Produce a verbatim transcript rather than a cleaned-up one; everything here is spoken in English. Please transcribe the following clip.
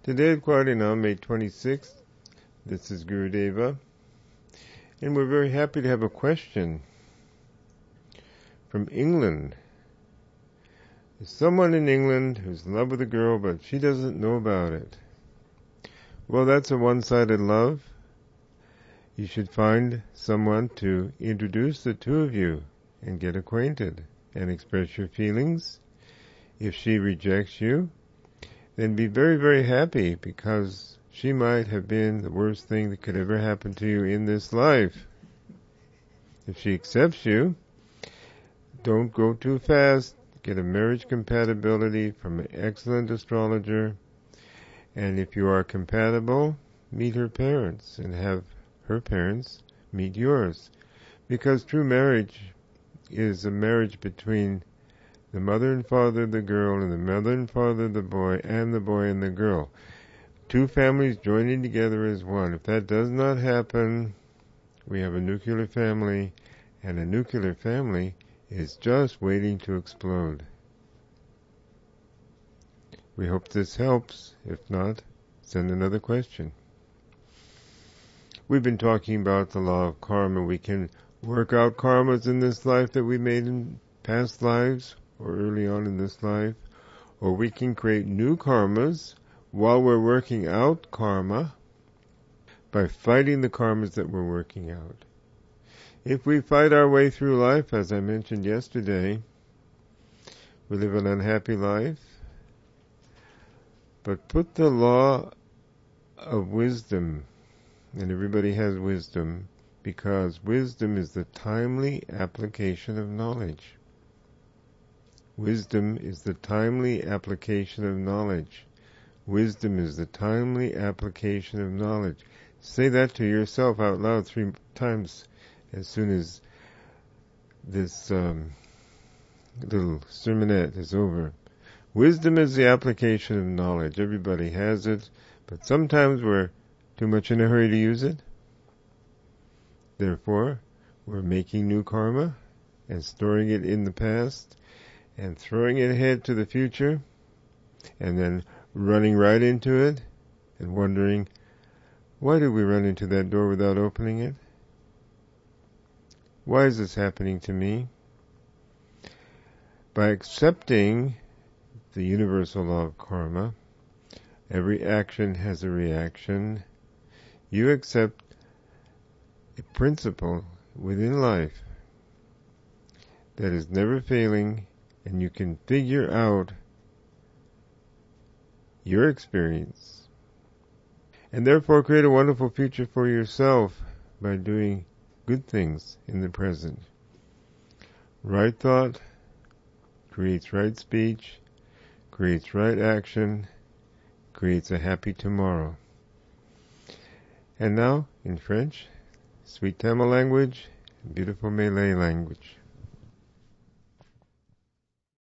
Today at Quadina, May twenty-sixth, this is Gurudeva, and we're very happy to have a question from England. There's someone in England who's in love with a girl, but she doesn't know about it. Well, that's a one-sided love. You should find someone to introduce the two of you and get acquainted and express your feelings. If she rejects you, then be very, very happy, because she might have been the worst thing that could ever happen to you in this life. If she accepts you, don't go too fast. Get a marriage compatibility from an excellent astrologer. And if you are compatible, meet her parents and have her parents meet yours. Because true marriage is a marriage between the mother and father of the girl and the mother and father of the boy and the boy and the girl. Two families joining together as one. If that does not happen, we have a nuclear family, and a nuclear family is just waiting to explode. We hope this helps. If not, send another question. We've been talking about the law of karma. We can work out karmas in this life that we made in past lives or early on in this life, or we can create new karmas while we're working out karma by fighting the karmas that we're working out. If we fight our way through life, as I mentioned yesterday, we live an unhappy life. But put the law of wisdom, and everybody has wisdom, because wisdom is the timely application of knowledge. Wisdom is the timely application of knowledge. Wisdom is the timely application of knowledge. Say that to yourself out loud three times as soon as this um, little sermonette is over. Wisdom is the application of knowledge. Everybody has it, but sometimes we're too much in a hurry to use it. Therefore, we're making new karma and storing it in the past and throwing it ahead to the future, and then running right into it and wondering, why did we run into that door without opening it? Why is this happening to me? By accepting the universal law of karma, every action has a reaction. You accept a principle within life that is never failing, and you can figure out your experience, and therefore create a wonderful future for yourself by doing good things in the present. Right thought creates right speech, creates right action, creates a happy tomorrow. And now, in French, sweet Tamil language, beautiful Malay language.